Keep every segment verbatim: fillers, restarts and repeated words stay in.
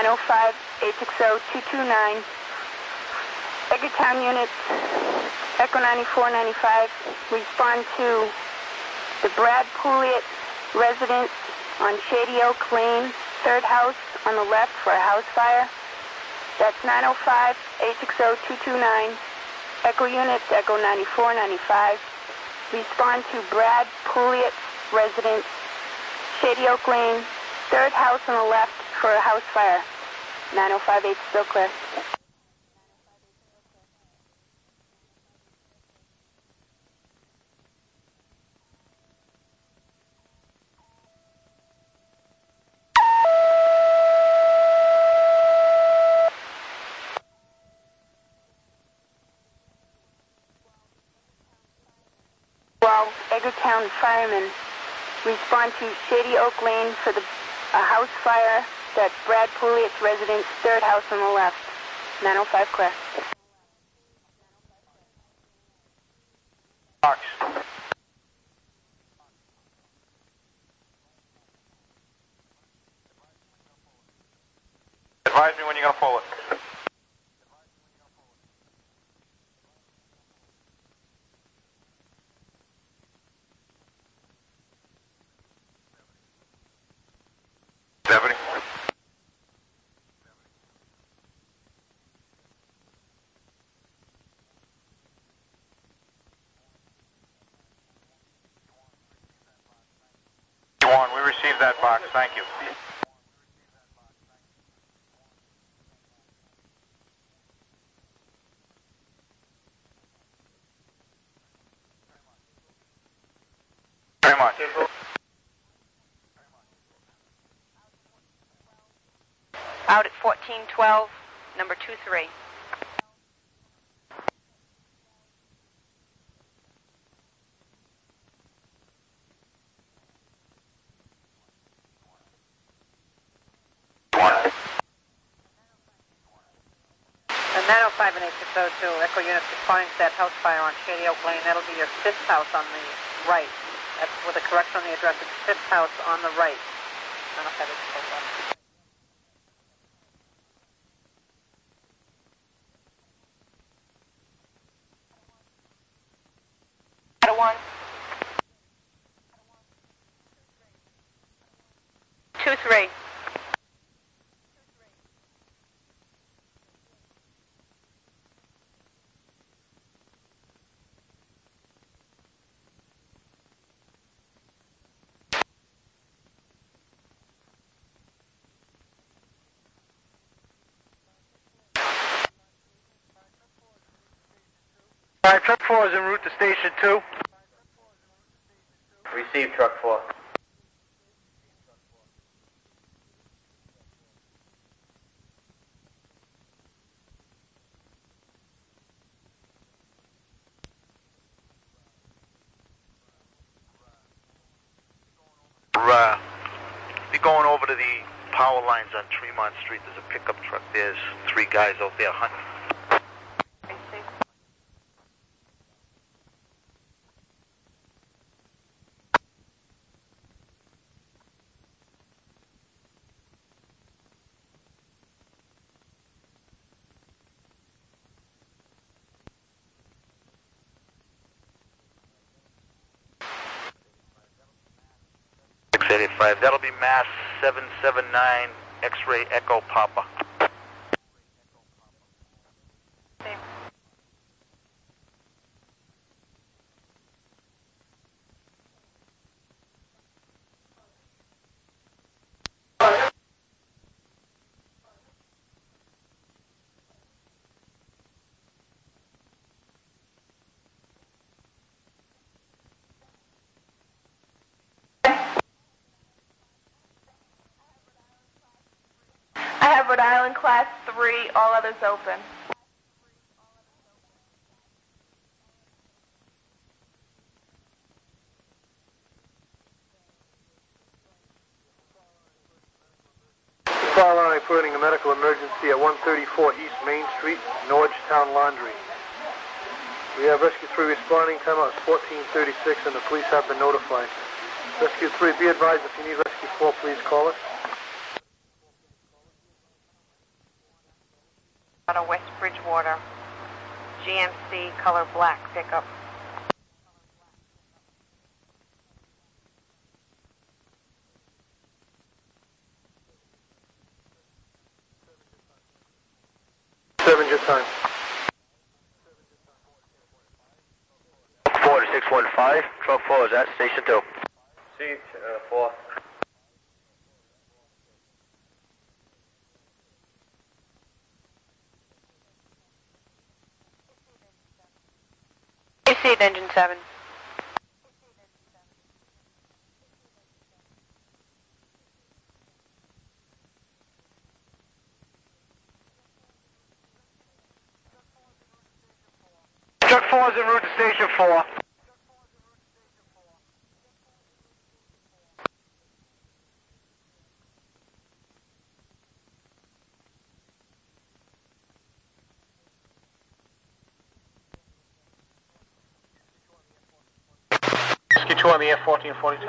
nine oh five, eight six zero, two two nine. Edgartown units, Echo ninety-four ninety-five, respond to the Brad Pouliot residence on Shady Oak Lane, third house on the left for a house fire. That's nine oh five, eight six zero, two two nine. Echo units, Echo ninety-four ninety-five, respond to Brad Pouliot residence, Shady Oak Lane, third house on the left for a house fire. nine oh five, eight still clear. Well, Edgartown firemen respond to Shady Oak Lane for the a house fire. That's Brad Pouliot's residence, third house on the left. nine oh five clear. Box. Advise me when you're going to pull it. seventy. Juan, we received that box. Thank you. Very much. Out at fourteen twelve, number two three. And nine oh five and eight six zero two, Echo units responding to that house fire on Shady Oak Lane. That'll be your fifth house on the right. That's with a correction on the address. It's fifth house on the right. nine oh five, eight six zero two. One. Two three. All right, truck four is en route to station two. Receive truck four. We're, uh, be going over to the power lines on Tremont Street. There's a pickup truck. There's three guys out there hunting. six eighty-five. That'll be Mass seven seven nine X-ray Echo Papa. I have Rhode Island class three, all others open. Fire line reporting a medical emergency at one thirty-four East Main Street, Norgetown Laundry. We have Rescue three responding, time out is fourteen thirty-six and the police have been notified. Rescue three, be advised if you need Rescue four, please call us. Out of West Bridgewater, G M C color black pickup. Seven, your time. four to six one five, truck four is at station two. Seat uh, four. Receive engine seven. Truck four is en route to station four. Get you on the F fourteen forty-two.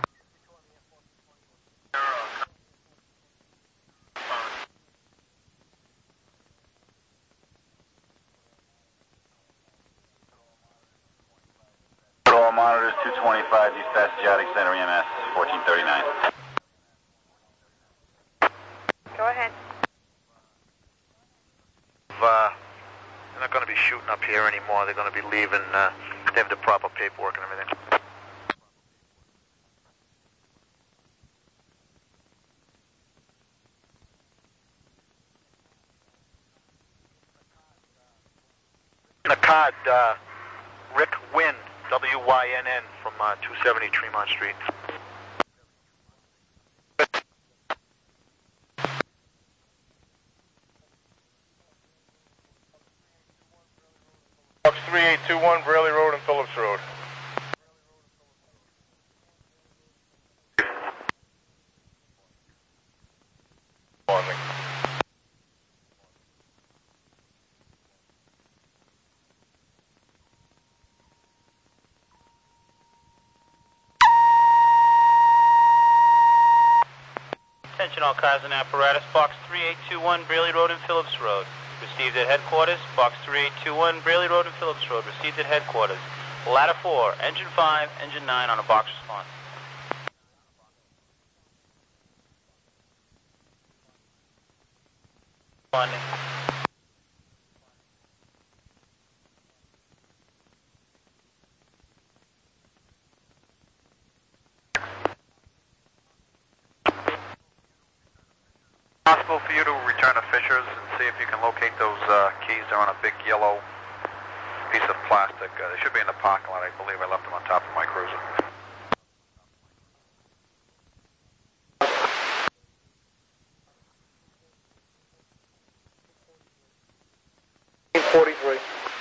All monitors two twenty-five, East Patriotic Center E M S, fourteen thirty-nine. Go ahead. Uh, they're not going to be shooting up here anymore. They're going to be leaving. Uh, they have the proper paperwork and everything. In a card, uh, Rick Wynn, W Y N N, from uh, two seventy Tremont Street. Box three eight two one, Brayley Road and Phillips Road. On me. Attention all cars and apparatus, box three eight two one, Brayley Road and Phillips Road. Received at headquarters, box three eight two one, Brayley Road and Phillips Road. Received at headquarters. Ladder four, engine five, engine nine on a box response. Responding. Possible for you to return to Fisher's and see if you can locate those uh, keys. They're on a big yellow piece of plastic. Uh, they should be in the parking lot. I believe I left them on top of my cruiser. forty-three.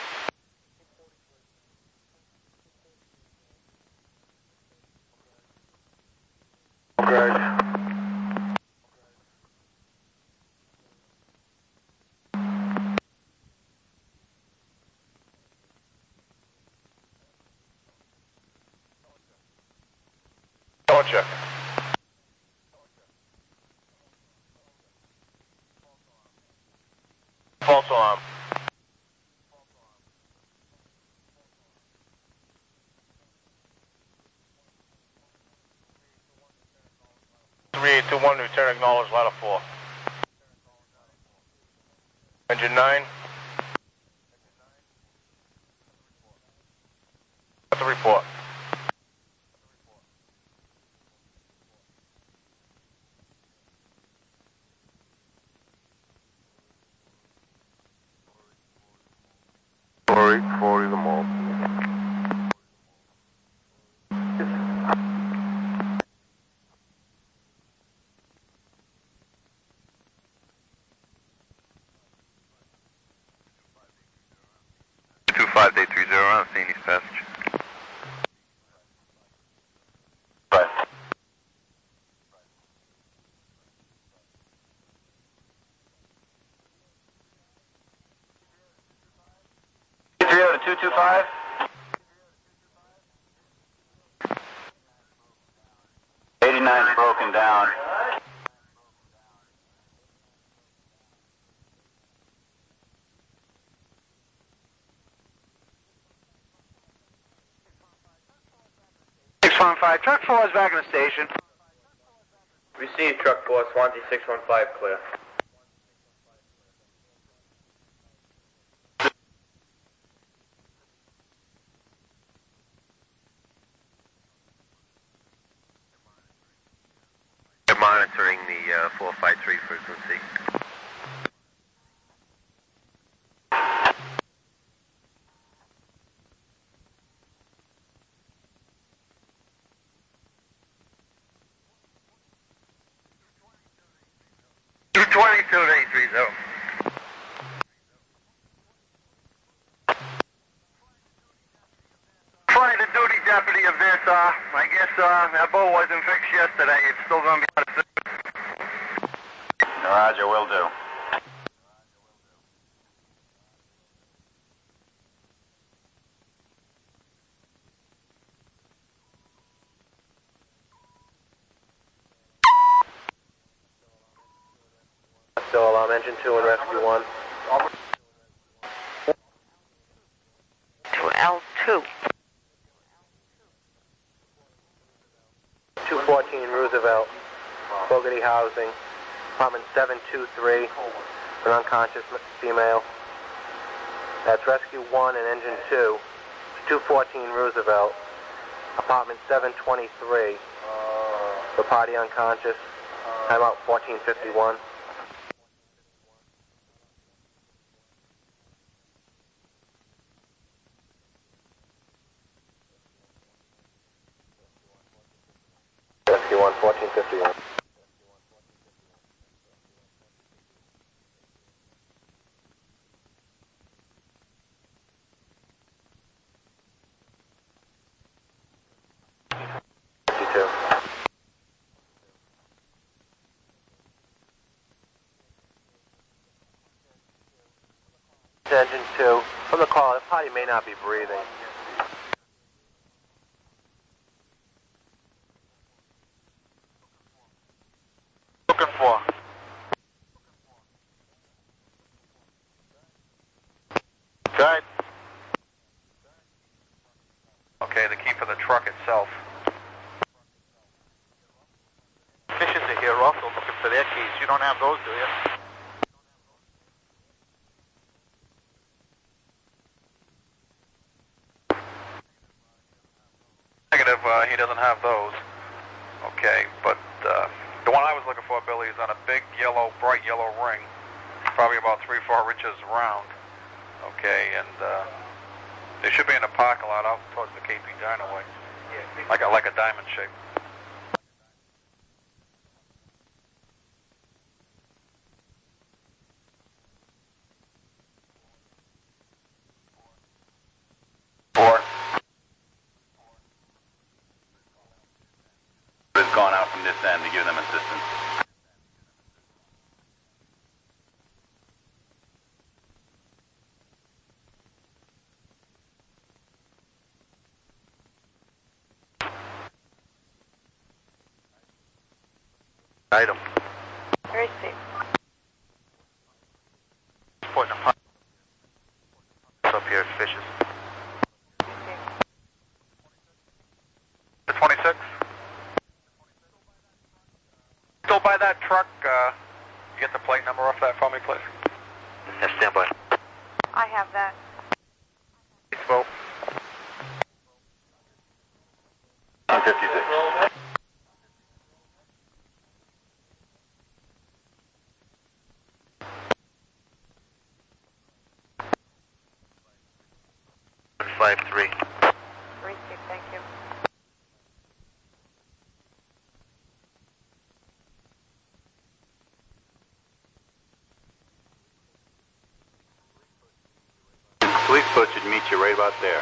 Okay. Check. False alarm. three eight two one, return acknowledged, ladder four. Engine nine. Got the report. four eight forty the mall. two five eight three zero, I'm seeing East Passage. Right. three zero to two two five. eighty-nine's broken down. five. Truck four is back in the station. Received, truck four, Swansea six one five, clear. They're monitoring the uh, four five three frequency. two twenty-two to eight three zero. Flying the duty deputy of this, uh, I guess, uh, that boat wasn't fixed yesterday. It's still gonna be out of service. Roger, will do. Still alarm, engine two and rescue one. To L two. two fourteen Roosevelt, Fogarty Housing, apartment seven two three, an unconscious female. That's rescue one and engine two, two fourteen Roosevelt, apartment seven twenty-three, the party unconscious, timeout fourteen fifty-one. Rescue one, fourteen fifty-one. fifty-two. Engine two. From the call, the party may not be breathing. Looking for. Good. Okay, the key for the truck itself. Fishes are here also looking for their keys. You don't have those, do you? Negative, uh, he doesn't have those. Okay, but uh, the one I was looking for, Billy, is on a big yellow, bright yellow ring, probably about three, four inches round. Okay, and uh, they should be in the parking lot out towards the K P Dynaway, like a like a diamond shape. Four. Has gone out from this end to give them assistance. Item. Very safe. Putting a up here, fishes. The twenty-six. Still by that truck. Uh, you get the plate number off that for me, please. Yeah, stand by. I have that. Vote. one fifty-six. Five three. Very safe, thank you. Police boat should meet you right about there.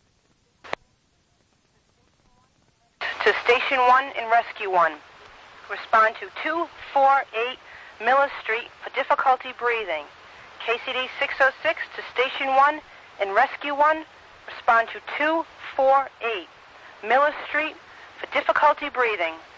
To Station one and Rescue one. respond to two forty-eight Miller Street for difficulty breathing. K C D six oh six to Station one and Rescue one, respond to two forty-eight Miller Street for difficulty breathing.